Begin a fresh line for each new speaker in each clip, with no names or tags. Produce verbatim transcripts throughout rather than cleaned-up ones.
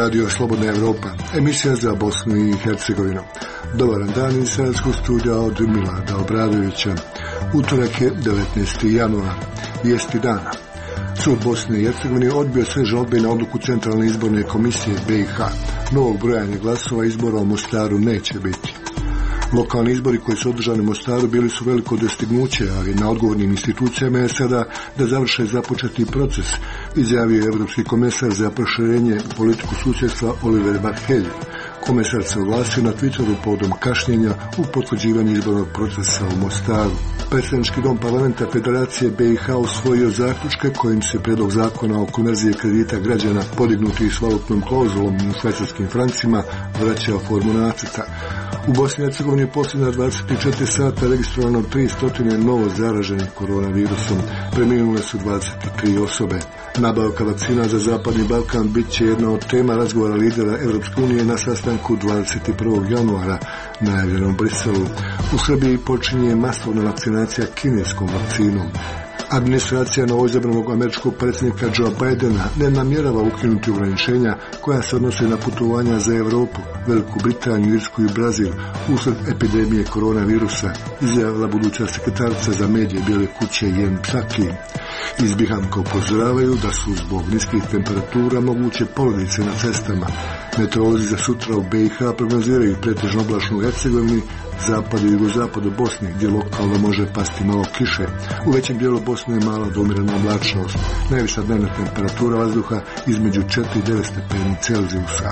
Radio Slobodna Evropa, emisija za Bosnu i Hercegovinu. Dobar dan iz Srpskog studija od Milada Obradovića. Utorak je devetnaesti januar, vijesti dana. Sud Bosne i Hercegovine odbio sve žalbe na odluku Centralne izborne komisije B i H. Novog brojanja glasova izbora u Mostaru neće biti. Lokalni izbori koji su održani u Mostaru bili su veliko dostignuće, ali na odgovornim institucijama je sada da završe započeti proces, izjavio je Evropski komesar za proširenje politiku susjedstva Oliver Varhelj. Komesar se oglasio na Twitteru povodom kašnjenja u potvrđivanju izbornog procesa u Mostaru. Predstavnički dom parlamenta Federacije B i H usvojio zaključke kojim se prijedlog zakona o konverziji kredita građana podignuti s valutnom klauzulom u švajcarskim francima vraća formu nacrta. U Bosni i Hercegovini posljednja dvadeset četiri sata registrovano tristo novo zaraženih koronavirusom. Preminule su dvadeset tri osobe. Nabavka vakcina za Zapadni Balkan bit će jedna od tema razgovora lidera Evropske unije na sastanku dvadeset prvog januara najavljenom u Briselu. U Srbiji počinje masovna vakcinacija kineskom vakcinom. Administracija novoizabranog američkog predsjednika Joe Bidena ne namjerava ukinuti ograničenja koja se odnose na putovanja za Europu, Veliku Britaniju, Irsku i Brazil usred epidemije koronavirusa, izjavila buduća sekretarica za medije Bijele kuće Jen Psaki. Iz Bihanka upozoravaju da su zbog niskih temperatura moguće poledice na cestama. Meteorolozi za sutra u B i H prognoziraju pretežno oblačno u Hercegovini, zapadu i jugozapadu Bosne, gdje lokalno može pasti malo kiše. U većem dijelu Bosne je mala do umjerena oblačnost. Najviša dnevna temperatura vazduha između četiri i devet stepeni Celzijusa.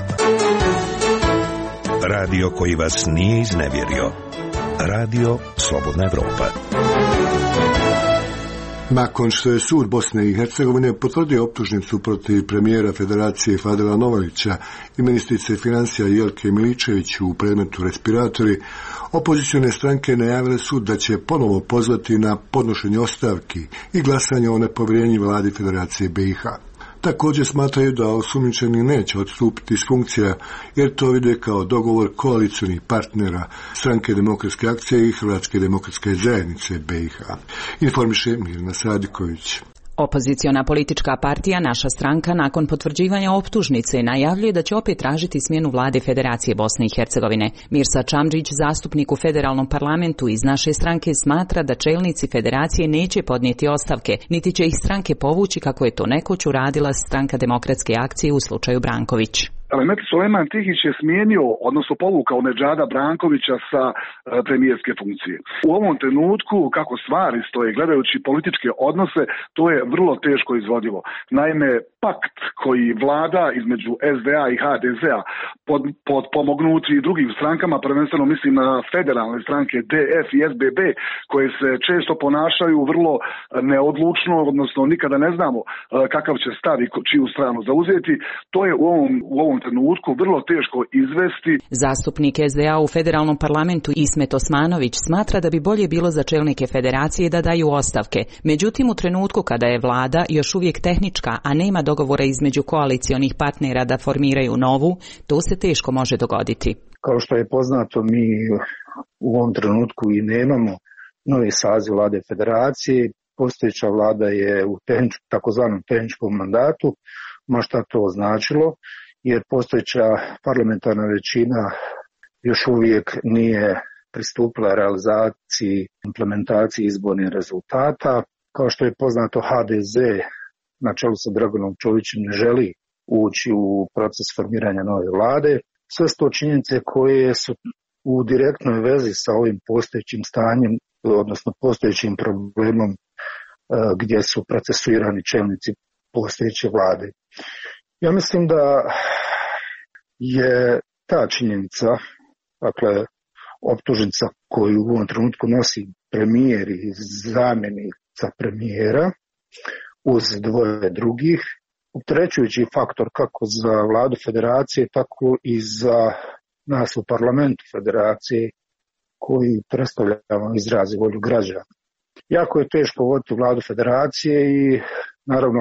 Radio koji vas nije iznevjerio. Radio Slobodna Evropa.
Nakon što je sud Bosne i Hercegovine potvrdio optužnicu protiv premijera Federacije Fadila Novavića i ministrice financija Jelke Miličević u predmetu respiratori, opozicione stranke najavile su da će ponovo pozvati na podnošenje ostavki i glasanje o nepovjerenju vladi Federacije B i H. Također smatraju da osumnjičeni neće odstupiti s funkcija, jer to vide kao dogovor koalicionih partnera Stranke demokratske akcije i Hrvatske demokratske zajednice B i H. Informiše Mirna Sadiković.
Opoziciona politička partija Naša stranka nakon potvrđivanja optužnice najavljuje da će opet tražiti smjenu vlade Federacije Bosne i Hercegovine. Mirsa Čamdžić, zastupnik u federalnom parlamentu iz Naše stranke, smatra da čelnici Federacije neće podnijeti ostavke, niti će ih stranke povući kako je to nekoć uradila Stranka demokratske akcije u slučaju Branković.
Mehmet Sulejman Tihić je smijenio, odnosno povukao Nedžada Brankovića sa e, premijerske funkcije. U ovom trenutku, kako stvari stoje, gledajući političke odnose, to je vrlo teško izvodivo. Naime, pakt koji vlada između S D A i H D Z-a pod, pod pomognuti drugim strankama, prvenstveno mislim na federalne stranke D F i S B B, koje se često ponašaju vrlo neodlučno, odnosno nikada ne znamo e, kakav će stav i čiju stranu zauzeti, to je u ovom, u ovom trenutku vrlo teško izvesti.
Zastupnik S D A u federalnom parlamentu Ismet Osmanović smatra da bi bolje bilo za čelnike federacije da daju ostavke. Međutim, u trenutku kada je vlada još uvijek tehnička, a nema dogovora između koalicionih partnera da formiraju novu, to se teško može dogoditi.
Kao što je poznato, mi u ovom trenutku i nemamo novi saziv vlade federacije. Postojeća vlada je u tehnič, takozvanom tehničkom mandatu, ma šta to značilo, jer postojeća parlamentarna većina još uvijek nije pristupila realizaciji, implementaciji izbornih rezultata. Kao što je poznato, H D Z na čelu sa Draganom Čovićem ne želi ući u proces formiranja nove vlade. Sve su to činjenice koje su u direktnoj vezi sa ovim postojećim stanjem, odnosno postojećim problemom gdje su procesuirani čelnici postojeće vlade. Ja mislim da je ta činjenica, dakle optužnica koju u ovom trenutku nosi premijer i zamjenica premijera uz dvoje drugih, opterećujući faktor kako za vladu federacije, tako i za nas u parlamentu federacije koji predstavljamo izrazi volju građana. Jako je teško voditi vladu federacije i naravno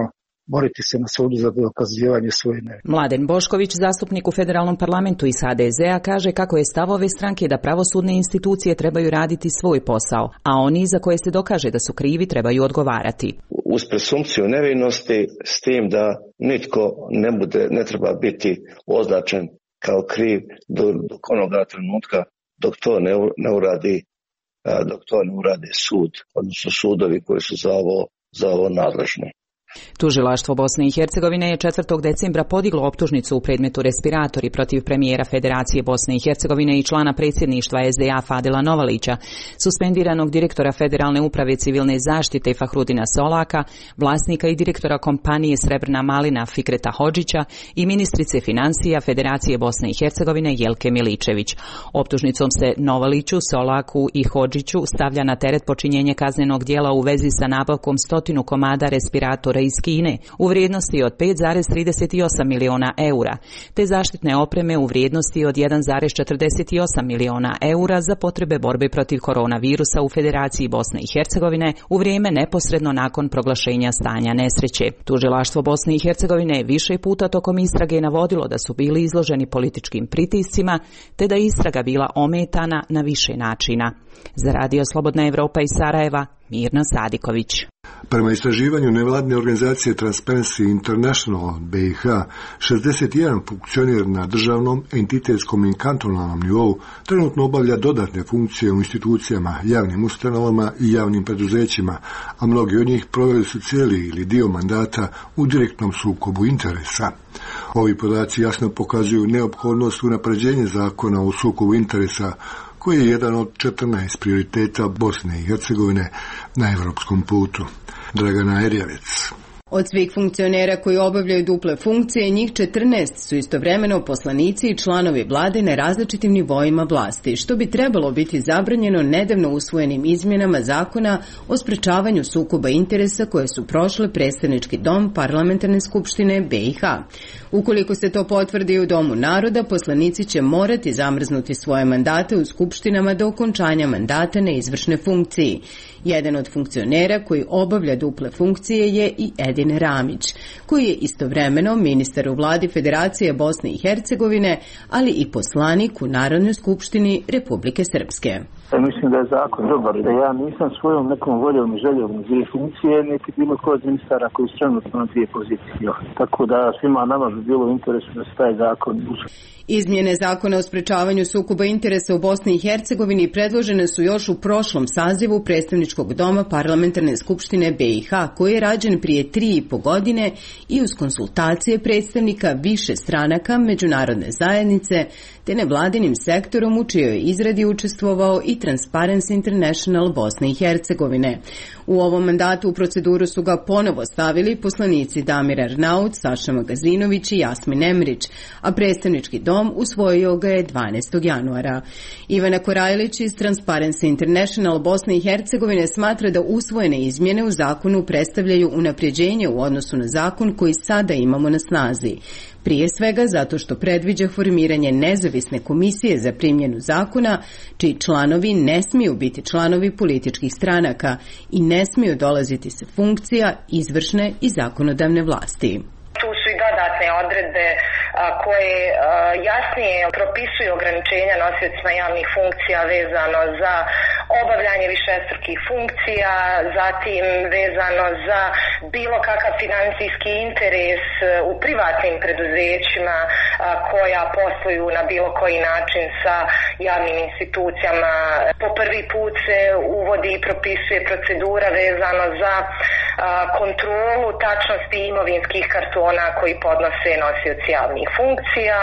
boriti se na sudu za dokazivanje svoje nevine.
Mladen Bošković, zastupnik u federalnom parlamentu iz H D Z-a, kaže kako je stav ove stranke da pravosudne institucije trebaju raditi svoj posao, a oni za koje se dokaže da su krivi trebaju odgovarati.
Uz presumpciju nevinosti, s tim da nitko ne bude, ne treba biti označen kao kriv do, do onoga trenutka dok to ne, ne uradi dok to ne uradi sud, odnosno sudovi koji su za ovo, za ovo nadležni.
Tužilaštvo Bosne i Hercegovine je četvrtog decembra podiglo optužnicu u predmetu respiratori protiv premijera Federacije Bosne i Hercegovine i člana predsjedništva S D A Fadila Novalića, suspendiranog direktora Federalne uprave civilne zaštite Fahrudina Solaka, vlasnika i direktora kompanije Srebrna malina Fikreta Hodžića i ministrice financija Federacije Bosne i Hercegovine Jelke Miličević. Optužnicom se Novaliću, Solaku i Hodžiću stavlja na teret počinjenje kaznenog djela u vezi sa nabavkom stotinu komada respiratora iz Kine u vrijednosti od pet zarez trideset osam miliona eura, te zaštitne opreme u vrijednosti od jedan zarez četrdeset osam miliona eura za potrebe borbe protiv koronavirusa u Federaciji Bosne i Hercegovine u vrijeme neposredno nakon proglašenja stanja nesreće. Tužilaštvo Bosne i Hercegovine više puta tokom istrage navodilo da su bili izloženi političkim pritiscima, te da istraga bila ometana na više načina. Za Radio Slobodna Evropa iz Sarajeva, Mirna Sadiković.
Prema istraživanju nevladine organizacije Transparency International B i H, šezdeset jedan funkcioner na državnom, entitetskom i kantonalnom nivou trenutno obavlja dodatne funkcije u institucijama, javnim ustanovama i javnim preduzećima, a mnogi od njih proveli su cijeli ili dio mandata u direktnom sukobu interesa. Ovi podaci jasno pokazuju neophodnost unapređenja zakona o sukobu interesa, koji je jedan od četrnaest prioriteta Bosne i Hercegovine na evropskom putu. Dragana Erjavec.
Od svih funkcionera koji obavljaju duple funkcije, njih četrnaest su istovremeno poslanici i članovi vlade na različitim nivoima vlasti, što bi trebalo biti zabranjeno nedavno usvojenim izmjenama zakona o sprečavanju sukoba interesa koje su prošle predstavnički dom Parlamentarne skupštine B i H. Ukoliko se to potvrdi u Domu naroda, poslanici će morati zamrznuti svoje mandate u skupštinama do okončanja mandata na izvršne funkciji. Jedan od funkcionera koji obavlja duple funkcije je i Edin Ramić, koji je istovremeno ministar u vladi Federacije Bosne i Hercegovine, ali i poslanik u Narodnoj skupštini Republike Srpske.
Ja mislim da je zakon dobar, da ja nisam svojom nekom voljom i željom na dvije funkcije, niti bilo ko od ministara koji su trenutno na dvije pozicije. Tako da svima nama bi bilo u interesu da se taj zakon usvoji.
Izmjene zakona o sprečavanju sukoba interesa u Bosni i Hercegovini predložene su još u prošlom sazivu predstavničkog doma Parlamentarne skupštine B i H, koji je rađen prije tri i po godine i uz konsultacije predstavnika više stranaka međunarodne zajednice te nevladinim sektorom u čijoj izradi učestvovao i Transparency International Bosne i Hercegovine. U ovom mandatu u proceduru su ga ponovo stavili poslanici Damir Arnaut, Saša Magazinović i Jasmin Emrić, a predstavnički dom usvojio ga je dvanaestog januara. Ivana Korajlić iz Transparency International Bosne i Hercegovine smatra da usvojene izmjene u zakonu predstavljaju unapređenje u odnosu na zakon koji sada imamo na snazi. Prije svega zato što predviđa formiranje nezavisne komisije za primjenu zakona, čiji članovi ne smiju biti članovi političkih stranaka i ne smiju dolaziti sa funkcija izvršne i zakonodavne vlasti.
Tu su i dodatne odredbe koje jasnije propisuju ograničenja nosiocima javnih funkcija vezano za obavljanje višestrukih funkcija, zatim vezano za bilo kakav financijski interes u privatnim preduzećima koja posluju na bilo koji način sa javnim institucijama. Po prvi put se uvodi i propisuje procedura vezano za kontrolu tačnosti imovinskih kartona koji podnose nosioci javnih funkcija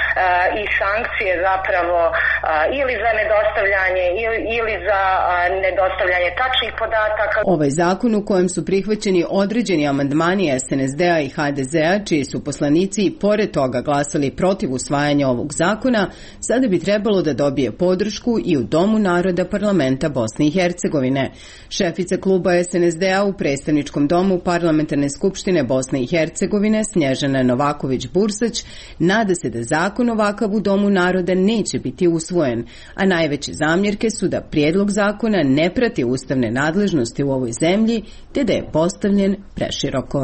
i sankcije zapravo ili za nedostavljanje ili za nedostavljanje tačnih podataka.
Ovaj zakon u kojem su prihvaćeni određeni amandmani S N S D-a i H D Z-a, čiji su poslanici i pored toga glasali protiv usvajanja ovog zakona, sada bi trebalo da dobije podršku i u Domu naroda Parlamenta Bosne i Hercegovine. Šefica kluba S N S D-a u predstavničkom domu Parlamentarne skupštine Bosne i Hercegovine Snježana Novaković-Bursać nada se da zakon ovakav u Domu naroda neće biti usvojen, a najveće zamjerke su da prijedlog zakona ne prati ustavne nadležnosti u ovoj zemlji, te da je postavljen preširoko.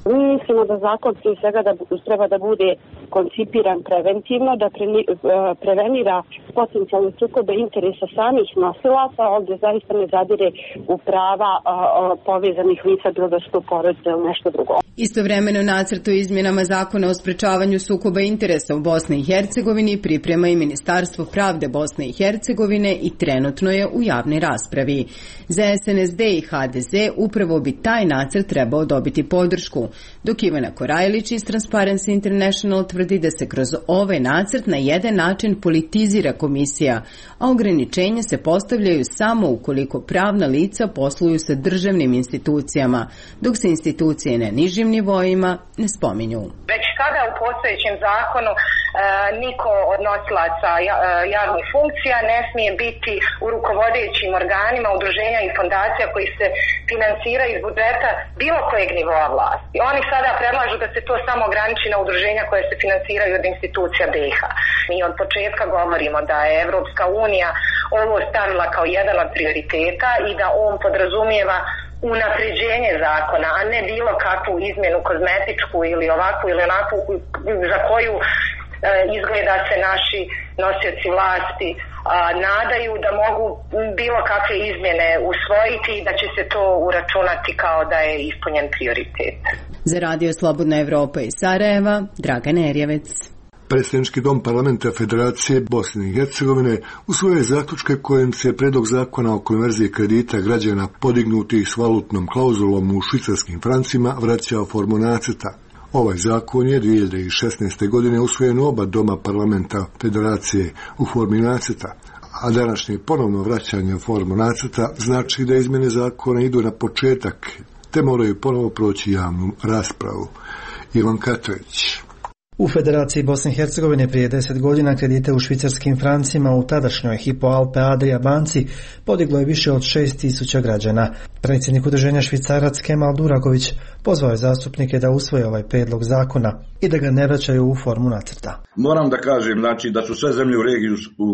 Mi mislimo da zakon prije svega da treba da bude koncipiran preventivno, da pre, prevenira potencijalne sukobe interesa samih nosilaca, ovdje zaista ne zadire u prava a, a, povezanih lica, bilo da su to porodice ili nešto drugo.
Istovremeno nacrt o izmjenama zakona o sprečavanju sukoba interesa u Bosni i Hercegovini priprema i Ministarstvo pravde Bosne i Hercegovine i trenutno je u javnoj raspravi. Za S N S D i H D Z upravo bi taj nacrt trebao dobiti podršku, dok Ivana Korajlić iz Transparency International tvrdi da se kroz ovaj nacrt na jedan način politizira komisija, a ograničenja se postavljaju samo ukoliko pravna lica posluju sa državnim institucijama, dok se institucije na nižim nivoima ne spominju.
Već sada u postojećem zakonu e, niko od nosilaca javnih funkcija ne smije biti u rukovodećim organima, udruženja i fondacija koji se financiraju iz budžeta bilo kojeg nivoa vlasti. Oni sada predlažu da se to samo ograniči na udruženja koje se financiraju od institucija B i H. Mi od početka govorimo da je Evropska unija ovo stavila kao jedan od prioriteta i da on podrazumijeva unapređenje zakona, a ne bilo kakvu izmjenu kozmetičku ili ovakvu ili onakvu za koju e, izgleda se naši nosioci vlasti a, nadaju da mogu bilo kakve izmjene usvojiti i da će se to uračunati kao da je ispunjen prioritet.
Za Radio Slobodna Evropa iz Sarajeva, Dragana Erjevec.
Predsjednički dom parlamenta Federacije Bosne i Hercegovine usvojio je zaključke kojim se predlog zakona o konverziji kredita građana podignutih s valutnom klauzulom u švicarskim francima vraća u formu nacrta. Ovaj zakon je dvije hiljade šesnaeste. godine usvojen u oba doma parlamenta Federacije u formi nacrta, a današnje ponovno vraćanje u formu nacrta znači da izmjene zakona idu na početak, te moraju ponovo proći javnu raspravu. Ivan Katović.
U Federaciji Bosne i Hercegovine prije deset godina kredite u švicarskim francima u tadašnjoj Hypo Alpe Adria banci podiglo je više od šest tisuća građana. Predsjednik udruženja Švicarac Kemal Duraković pozvao je zastupnike da usvoje ovaj prijedlog zakona i da ga ne vraćaju u formu nacrta.
Moram da kažem znači, da su sve zemlje u regiji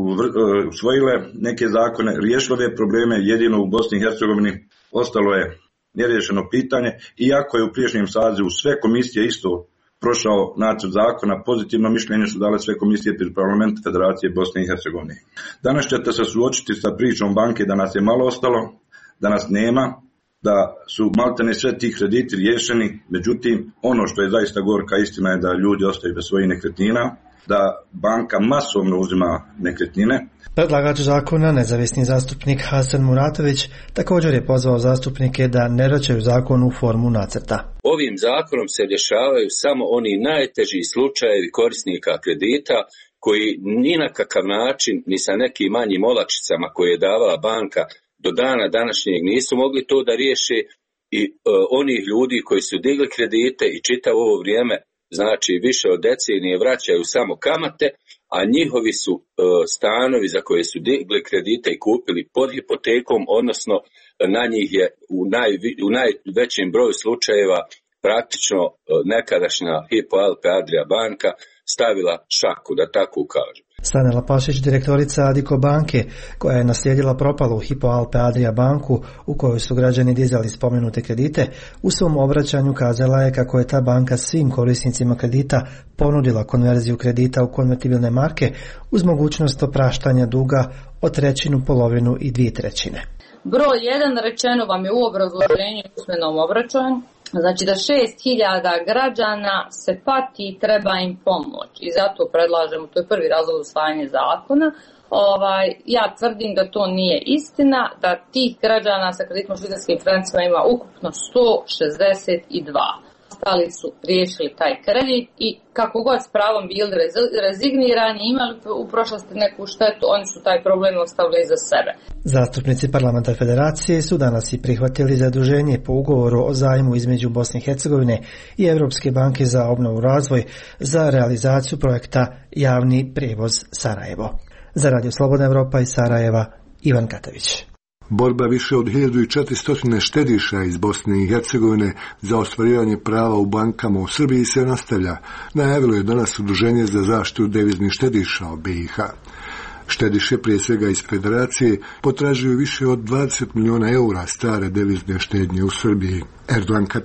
usvojile neke zakone, riješile ove probleme, jedino u Bosni i Hercegovini ostalo je neriješeno pitanje, iako je u prijašnjem sazivu sve komisije isto prošao nacrt zakona, pozitivno mišljenje su dale sve komisije pri parlamentu Federacije Bosne i Hercegovine. Danas ćete se suočiti sa pričom banke da nas je malo ostalo, da nas nema, da su maltene sve ti krediti riješeni, međutim ono što je zaista gorka istina je da ljudi ostaju bez svojih nekretnina, da banka masovno uzima nekretnine.
Predlagač zakona, nezavisni zastupnik Hasan Muratović, također je pozvao zastupnike da ne vraćaju zakon u formu nacrta.
Ovim zakonom se rješavaju samo oni najteži slučajevi korisnika kredita koji ni na kakav način, ni sa nekim manjim olakšicama koje je davala banka do dana današnjeg nisu mogli to da riješe i e, onih ljudi koji su digli kredite i čitavo ovo vrijeme, znači više od decenije vraćaju samo kamate, a njihovi su e, stanovi za koje su digli kredite i kupili pod hipotekom, odnosno na njih je u, naj, u najvećem broju slučajeva praktično e, nekadašnja Hypo Alpe Adria banka stavila šaku, da tako kažem.
Stanela Pašić, direktorica Adiko banke, koja je naslijedila propalu Hypo Alpe Adria banku u kojoj su građani dizali spomenute kredite, u svom obraćanju kazala je kako je ta banka svim korisnicima kredita ponudila konverziju kredita u konvertibilne marke uz mogućnost opraštanja duga od trećinu, polovinu i dvije trećine.
Broj jedan rečeno vam je u obrazloženju u usmenom obraćanju. Znači da šest hiljada građana se pati i treba im pomoć i zato predlažemo, to je prvi razlog usvajanja zakona. Ovaj, ja tvrdim da to nije istina, da tih građana sa kreditom švicarskim francima ima ukupno sto šezdeset dva. Ostali su riješili taj kredit i kako god s pravom bili rezignirani, imali u prošlosti neku štetu, oni su taj problem ostavili za sebe.
Zastupnici parlamenta Federacije su danas i prihvatili zaduženje po ugovoru o zajmu između Bosne i Hercegovine i Europske banke za obnovu i razvoj za realizaciju projekta Javni prijevoz Sarajevo. Za Radio Slobodna Evropa iz Sarajeva, Ivan Katović.
Borba više od hiljadu četiristo štediša iz Bosne i Hercegovine za ostvarivanje prava u bankama u Srbiji se nastavlja. Najavilo je danas Udruženje za zaštitu deviznih štediša u B i H. Štediše, prije svega iz Federacije, potražuju više od dvadeset miliona eura stare devizne štednje u Srbiji. Erdogan Katana.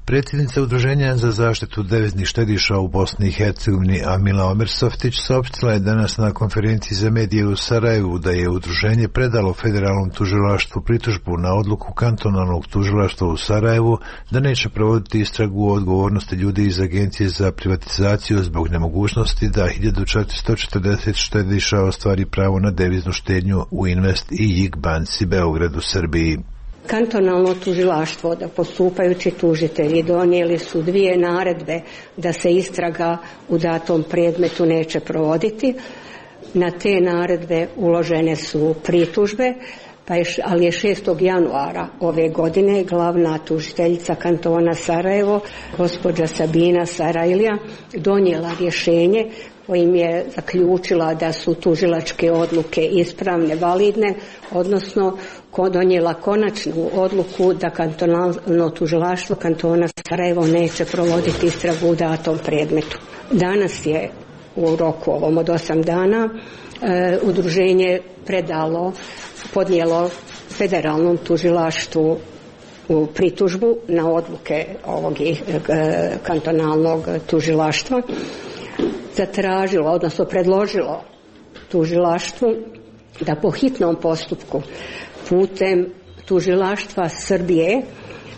Predsjednica Udruženja za zaštitu deviznih štediša u Bosni i Hercegovini Amila Omersoftić saopštila je danas na konferenciji za medije u Sarajevu da je udruženje predalo federalnom tužilaštvu pritužbu na odluku kantonalnog tužilaštva u Sarajevu da neće provoditi istragu o odgovornosti ljudi iz Agencije za privatizaciju zbog nemogućnosti da hiljadu četiristo četrdeset štediša ostvari pravo na deviznu štednju u Invest i J I K banci Beograd u Srbiji.
Kantonalno tužilaštvo, da postupajući tužitelji donijeli su dvije naredbe da se istraga u datom predmetu neće provoditi. Na te naredbe uložene su pritužbe, pa je, ali je šestog januara ove godine glavna tužiteljica kantona Sarajevo, gospođa Sabina Sarajlija, donijela rješenje kojim je zaključila da su tužilačke odluke ispravne, validne, odnosno donijela konačnu odluku da kantonalno tužilaštvo kantona Sarajevo neće provoditi istragu u datom predmetu. Danas je u roku ovom od osam dana e, udruženje predalo, podnijelo federalnom tužilaštvu u pritužbu na odluke ovog e, kantonalnog tužilaštva, zatražilo, odnosno predložilo tužilaštvu da po hitnom postupku putem tužilaštva Srbije e,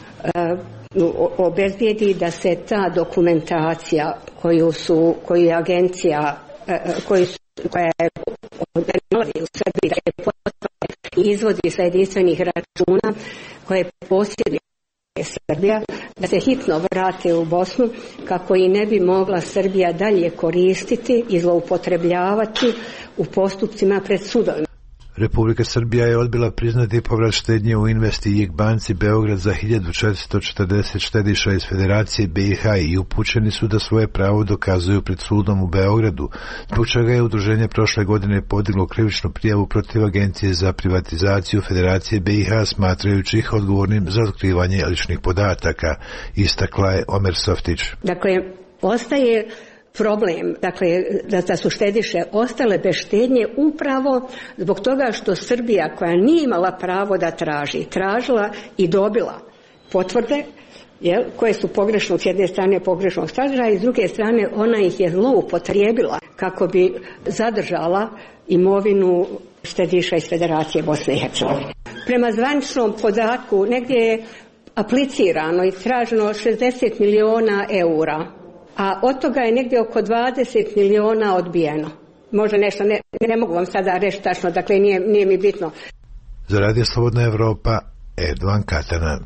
obezbijedi da se ta dokumentacija koju su, koju je agencija e, koju su, koja je nalazi u Srbiji, da je potvrda izvodi sa jedinstvenih računa koje posjeduje Srbija, da se hitno vrate u Bosnu kako i ne bi mogla Srbija dalje koristiti i zloupotrebljavati u postupcima pred sudovima.
Republika Srbija je odbila priznati povrat štednje u Invest i J I K banci Beograd za hiljadu četiristo četrdeset štediša iz Federacije B i H i upućeni su da svoje pravo dokazuju pred sudom u Beogradu, zbog čega je udruženje prošle godine podiglo krivičnu prijavu protiv Agencije za privatizaciju Federacije B i H, smatrajući ih odgovornim za otkrivanje ličnih podataka, istakla je Omersoftić.
Dakle, ostaje problem, dakle, da, da su štediše ostale bez štednje upravo zbog toga što Srbija, koja nije imala pravo da traži, tražila i dobila potvrde, jel, koje su pogrešno, s jedne strane pogrešnog sadržaja i s druge strane ona ih je zloupotrijebila kako bi zadržala imovinu štediša iz Federacije Bosne i Hercegovine. Prema zvaničnom podatku negdje je aplicirano i traženo šezdeset miliona eura, a od toga je negdje oko dvadeset miliona odbijeno. Možda nešto, ne, ne mogu vam sada reći tačno, dakle nije, nije mi bitno.
Za Radio Slobodna Evropa, Erdovan Katana.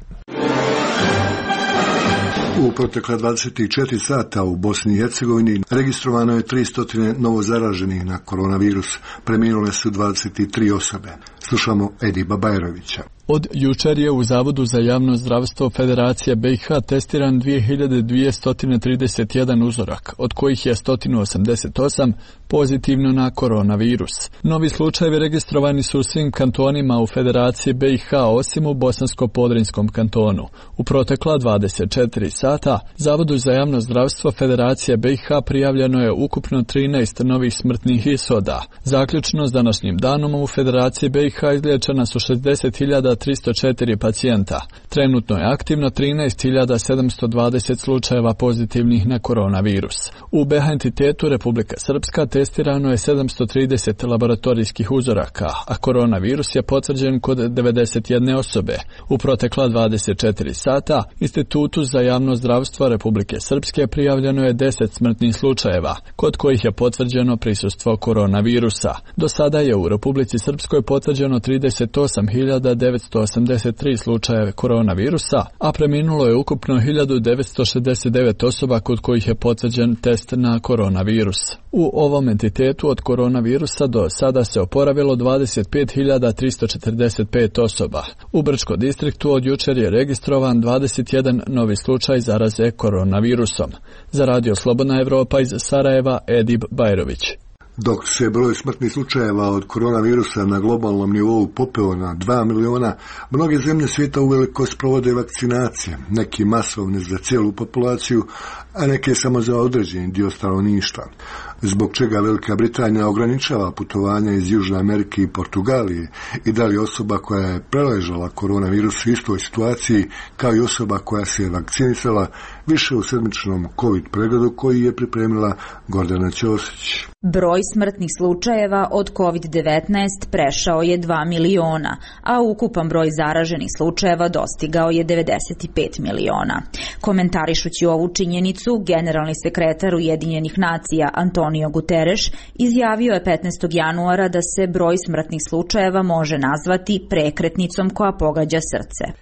U protekla dvadeset četiri sata u Bosni i Hercegovini registrovano je tristo novozaraženih na koronavirus. Preminule su dvadeset tri osobe. Slušamo Ediba Bajrovića.
Od jučer je u Zavodu za javno zdravstvo Federacije B i H testiran dvije hiljade dvjesto trideset jedan uzorak, od kojih je sto osamdeset osam pozitivno na koronavirus. Novi slučajevi registrovani su u svim kantonima u Federaciji B i H osim u Bosansko-Podrinjskom kantonu. U protekla dvadeset četiri sata Zavodu za javno zdravstvo Federacije B i H prijavljeno je ukupno trinaest novih smrtnih ishoda. Zaključno s današnjim danom u Federaciji B i H izliječena su šezdeset hiljada tristo četiri pacijenta. Trenutno je aktivno trinaest hiljada sedamsto dvadeset slučajeva pozitivnih na koronavirus. U B H entitetu Republika Srpska testirano je sedamsto trideset laboratorijskih uzoraka, a koronavirus je potvrđen kod devedeset jedne osobe. U protekla dvadeset četiri sata Institutu za javno zdravstvo Republike Srpske prijavljeno je deset smrtnih slučajeva, kod kojih je potvrđeno prisustvo koronavirusa. Do sada je u Republici Srpskoj potvrđeno trideset osam hiljada devetsto osamdeset tri slučajeva koronavirusa, a preminulo je ukupno hiljadu devetsto šezdeset devet osoba kod kojih je potvrđen test na koronavirus. U ovom entitetu od koronavirusa do sada se oporavilo dvadeset pet hiljada tristo četrdeset pet osoba. U Brčko distriktu od jučer je registrovan dvadeset jedan novi slučaj zaraze koronavirusom. Za Radio Slobodna Evropa iz Sarajeva, Edib Bajrović.
Dok se broj smrtnih slučajeva od koronavirusa na globalnom nivou popeo na dva miliona, mnoge zemlje svijeta uveliko sprovode vakcinacije, neki masovne za cijelu populaciju, a neke samo za određeni dio stanovništva. zbog čega Velika Britanija ograničava putovanja iz Južne Amerike i Portugalije i da li osoba koja je preležala koronavirus u istoj situaciji kao i osoba koja se je vakcinisala, više u sedmičnom COVID pregledu koji je pripremila Gordana Ćosić.
Broj smrtnih slučajeva od kovid devetnaest prešao je dva miliona, a ukupan broj zaraženih slučajeva dostigao je devedeset pet miliona. Komentarišući ovu činjenicu, generalni sekretar Ujedinjenih nacija Antonio Guterres izjavio je petnaestog januara da se broj smrtnih slučajeva može nazvati prekretnicom koja pogađa srce.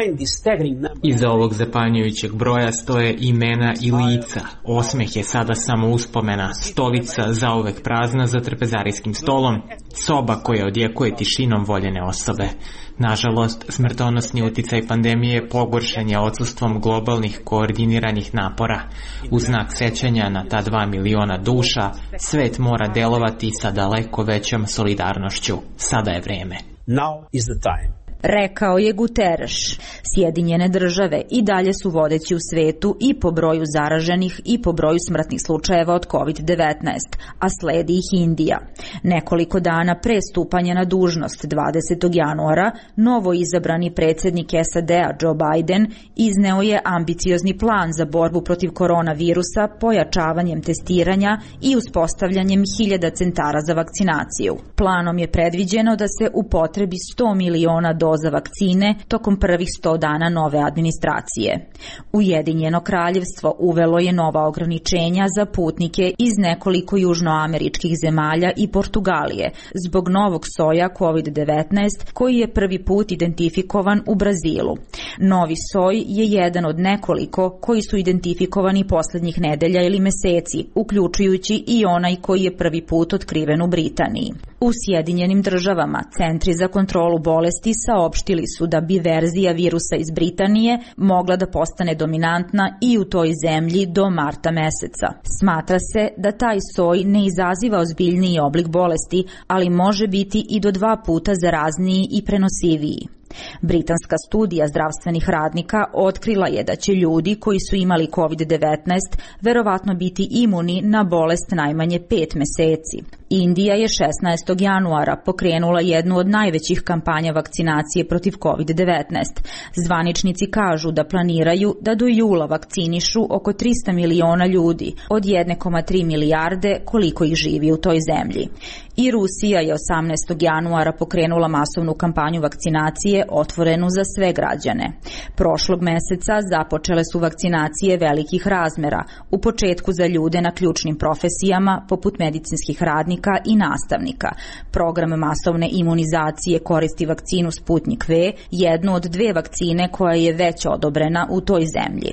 Iza ovog zapanjujućeg broja stoje imena i lica. Osmeh je sada samo uspomena, stolica zauvek prazna za trpezarijskim stolom, soba koja odjekuje tišinom voljene osobe. Nažalost, smrtonosni uticaj pandemije pogoršan je odsustvom globalnih koordiniranih napora. U znak sećanja na ta dva miliona duša, svet mora delovati sa daleko većom solidarnošću. Sada je vreme.
Now is the time. Rekao je Guterres. Sjedinjene države i dalje su vodeći u svetu i po broju zaraženih i po broju smrtnih slučajeva od kovid devetnaest, a sledi ih Indija. Nekoliko dana pre stupanja na dužnost dvadesetog januara, novo izabrani predsjednik S A D-a Joe Biden izneo je ambiciozni plan za borbu protiv koronavirusa pojačavanjem testiranja i uspostavljanjem hiljada centara za vakcinaciju. Planom je predviđeno da se upotrebi sto miliona doza vakcine tokom prvih sto dana nove administracije. Ujedinjeno kraljevstvo uvelo je nova ograničenja za putnike iz nekoliko južnoameričkih zemalja i Portugalije zbog novog soja kovid devetnaest koji je prvi put identifikovan u Brazilu. Novi soj je jedan od nekoliko koji su identifikovani posljednjih nedelja ili meseci, uključujući i onaj koji je prvi put otkriven u Britaniji. U Sjedinjenim državama centri za kontrolu bolesti saopštili su da bi verzija virusa iz Britanije mogla da postane dominantna i u toj zemlji do marta meseca. Smatra se da taj soj ne izaziva ozbiljniji oblik bolesti, ali može biti i do dva puta zarazniji i prenosiviji. Britanska studija zdravstvenih radnika otkrila je da će ljudi koji su imali kovid devetnaest verovatno biti imuni na bolest najmanje pet meseci. Indija je šesnaestog januara pokrenula jednu od najvećih kampanja vakcinacije protiv kovid devetnaest. Zvaničnici kažu da planiraju da do jula vakcinišu oko trista miliona ljudi od jedne zarez tri milijarde koliko ih živi u toj zemlji. I Rusija je osamnaestog januara pokrenula masovnu kampanju vakcinacije otvorenu za sve građane. Prošlog meseca započele su vakcinacije velikih razmera, u početku za ljude na ključnim profesijama poput medicinskih radnika i nastavnika. Program masovne imunizacije koristi vakcinu Sputnik V, jednu od dve vakcine koja je već odobrena u toj zemlji.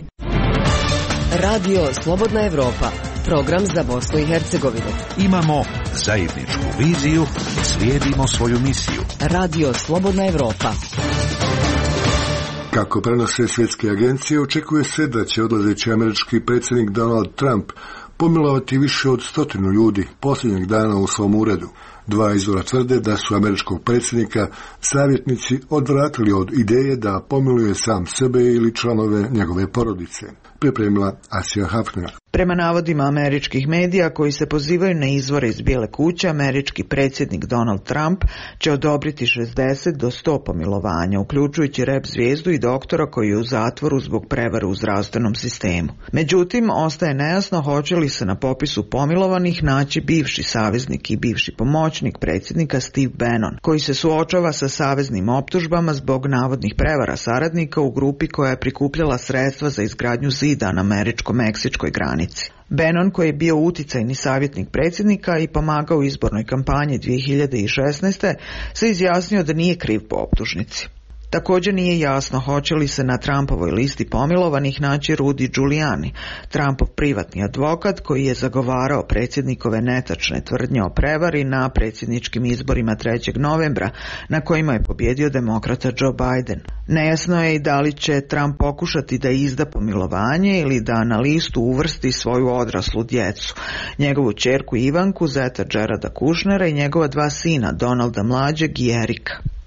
Radio Slobodna Evropa, program za Bosnu i Hercegovinu.
Imamo zajedničku viziju, slijedimo svoju misiju.
Radio Slobodna Evropa.
Kako prenose svjetske agencije, očekuje se da će odlazeći američki predsjednik Donald Trump pomilovati više od stotinu ljudi posljednjeg dana u svom uredu. Dva izvora tvrde da su američkog predsjednika savjetnici odvratili od ideje da pomiluje sam sebe ili članove njegove porodice. Pripremila Asija Hafner.
Prema navodima američkih medija koji se pozivaju na izvore iz Bijele kuće, američki predsjednik Donald Trump će odobriti šezdeset do sto pomilovanja, uključujući rep zvijezdu i doktora koji je u zatvoru zbog prevare u zdravstvenom sistemu. Međutim, ostaje nejasno hoće li se na popisu pomilovanih naći bivši saveznik i bivši pomoćnik predsjednika Steve Bannon, koji se suočava sa saveznim optužbama zbog navodnih prevara saradnika u grupi koja je prikupljala sredstva za izgradnju zida na američko-meksičkoj granici. Bannon, koji je bio uticajni savjetnik predsjednika i pomagao u izbornoj kampanji dvije hiljade šesnaeste. se izjasnio da nije kriv po optužnici. Također nije jasno hoće li se na Trumpovoj listi pomilovanih naći Rudy Giuliani, Trumpov privatni advokat koji je zagovarao predsjednikove netačne tvrdnje o prevari na predsjedničkim izborima trećeg novembra na kojima je pobjedio demokrata Joe Biden. Nejasno je i da li će Trump pokušati da izda pomilovanje ili da na listu uvrsti svoju odraslu djecu, njegovu ćerku Ivanku, zeta Jareda Kushnera i njegova dva sina, Donalda mlađeg i Erika.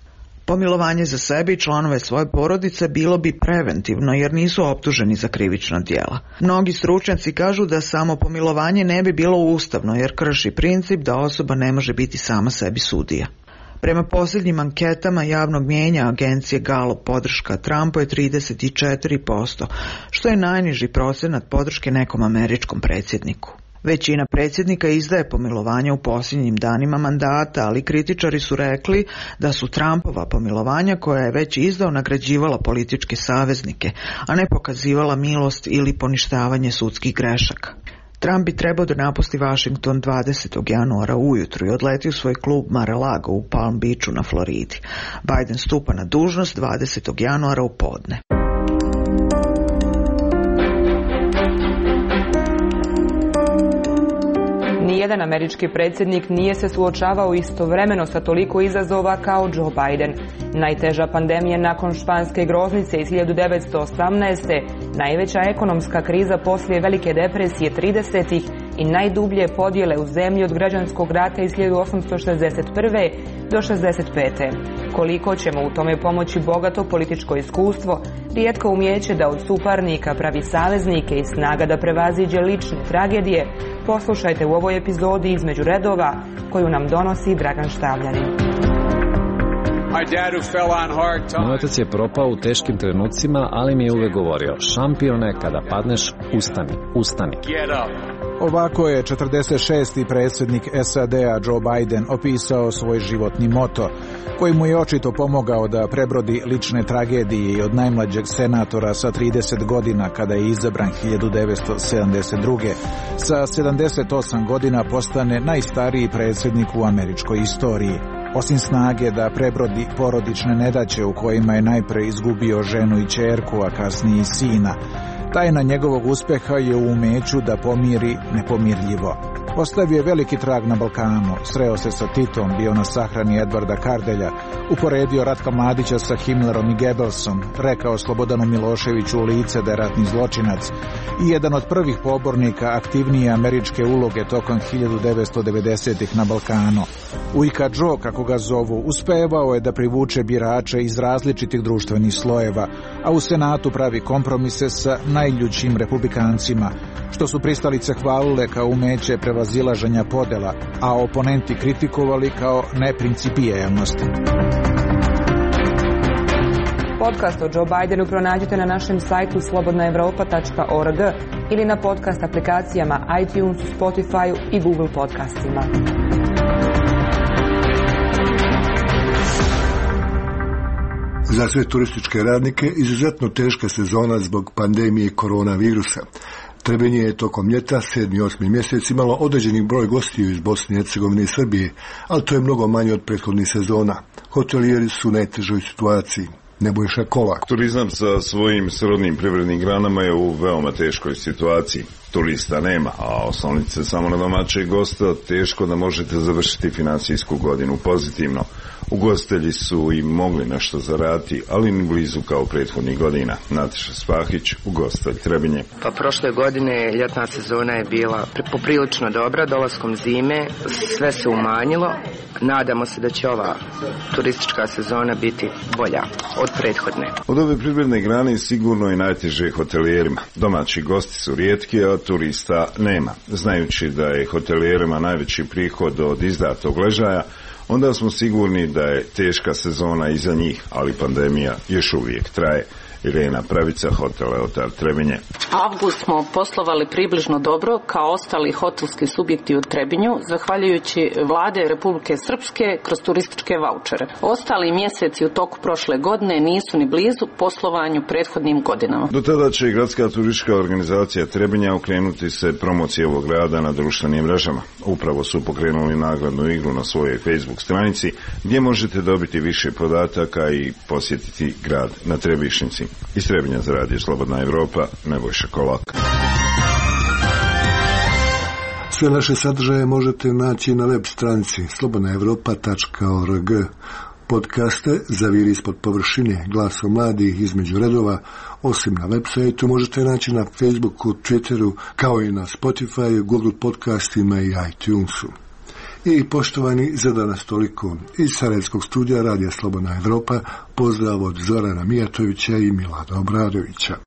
Pomilovanje za sebe i članove svoje porodice bilo bi preventivno jer nisu optuženi za krivična djela. Mnogi stručnjaci kažu da samo pomilovanje ne bi bilo ustavno jer krši princip da osoba ne može biti sama sebi sudija. Prema posljednjim anketama javnog mijenja agencije Gallup podrška Trumpu je trideset četiri posto, što je najniži procenat podrške nekom američkom predsjedniku. Većina predsjednika izdaje pomilovanja u posljednjim danima mandata, ali kritičari su rekli da su Trumpova pomilovanja koja je već izdao nagrađivala političke saveznike, a ne pokazivala milost ili poništavanje sudskih grešaka. Trump bi trebao da napusti Washington dvadesetog januara ujutru i odleti u svoj klub Mar-a-Lago u Palm Beachu na Floridi. Biden stupa na dužnost dvadesetog januara u podne.
Nijedan američki predsjednik nije se suočavao istovremeno sa toliko izazova kao Joe Biden. Najteža pandemija nakon španske groznice iz hiljadu devetsto osamnaeste. Najveća ekonomska kriza poslije velike depresije tridesetih i najdublje podjele u zemlji od građanskog rata iz hiljadu osamsto šezdeset prve do šezdeset pete. Koliko ćemo u tome pomoći bogato političko iskustvo, rijetko umijeće da od suparnika pravi saveznike i snaga da prevaziđe lične tragedije, poslušajte u ovoj epizodi Između redova koju nam donosi Dragan Štavljanin.
Moj otac je propao u teškim trenucima, ali mi je uvek govorio: šampione, kada padneš, ustani, ustani.
Ovako je četrdeset šesti predsjednik S A D-a Joe Biden opisao svoj životni moto, koji mu je očito pomogao da prebrodi lične tragedije i od najmlađeg senatora sa trideset godina kada je izabran hiljadu devetsto sedamdeset druge. Sa sedamdeset osam godina postane najstariji predsjednik u američkoj istoriji. Osim snage da prebrodi porodične nedaće u kojima je najpre izgubio ženu i ćerku, a kasnije i sina, tajna njegovog uspeha je u umeću da pomiri nepomirljivo. Ostavio je veliki trag na Balkanu, sreo se sa Titom, bio na sahrani Edvarda Kardelja, uporedio Ratka Mladića sa Himmlerom i Goebbelsom, rekao Slobodanu Miloševiću u lice da je ratni zločinac i jedan od prvih pobornika aktivnije američke uloge tokom hiljadu devetsto devedesetih na Balkanu. Ujka Joe, kako ga zovu, uspevao je da privuče birače iz različitih društvenih slojeva, a u Senatu pravi kompromise sa najljućim republikancima, što su pristalice hvalile kao umeće prevazilaženja podela, a oponenti kritikovali kao neprincipijelnost.
Podcast o Joe Bidenu pronađite na našem sajtu slobodna evropa tačka org ili na podcast aplikacijama iTunes, Spotify i Google podcastima.
Za sve turističke radnike izuzetno teška sezona zbog pandemije koronavirusa. Trebinje je tokom ljeta, sedmi i osmi mjesec, imalo određeni broj gostiju iz Bosne i Hercegovine i Srbije, ali to je mnogo manje od prethodnih sezona. Hotelijeri su u najtežoj situaciji. Nebojša Kolak.
Turizam sa svojim srodnim privrednim granama je u veoma teškoj situaciji. Turista nema, a osloniti se samo na domaće gosta, teško da možete završiti financijsku godinu pozitivno. Ugostitelji su i mogli nešto zaraditi, ali ni blizu kao prethodnih godina. Nataša Spahić, ugostitelj Trebinje.
Pa prošle godine ljetna sezona je bila poprilično dobra, dolaskom zime sve se umanjilo. Nadamo se da će ova turistička sezona biti bolja od prethodne.
Od ove privredne grane sigurno je najteže hotelijerima. Domaći gosti su rijetki, a turista nema. Znajući da je hotelijerima najveći prihod od izdatog ležaja, onda smo sigurni da je teška sezona iza njih, ali pandemija još uvijek traje. Irena Pravica, hotel Leotar Trebinje.
Avgust smo poslovali približno dobro kao ostali hotelski subjekti u Trebinju, zahvaljujući vlade Republike Srpske kroz turističke vaučere. Ostali mjeseci u toku prošle godine nisu ni blizu poslovanju prethodnim godinama.
Do tada će gradska turistička organizacija Trebinja okrenuti se promociji ovog rada na društvenim mrežama. Upravo su pokrenuli nagradnu igru na svojoj Facebook stranici, gdje možete dobiti više podataka i posjetiti grad na Trebišnici. Iz Trebinja za radio Slobodna Evropa, Nebojša Kolak.
Sve naše sadržaje možete naći na web stranici slobodna evropa tačka org. Podcaste Zaviri ispod površine, Glasom mladih, Između redova, osim na web sajtu, možete naći na Facebooku, Twitteru, kao i na Spotify, Google podcastima i iTunesu. I poštovani, za danas toliko. Iz Sarajevskog studija Radija Slobodna Evropa pozdrav od Zorana Mijatovića i Milada Obradovića.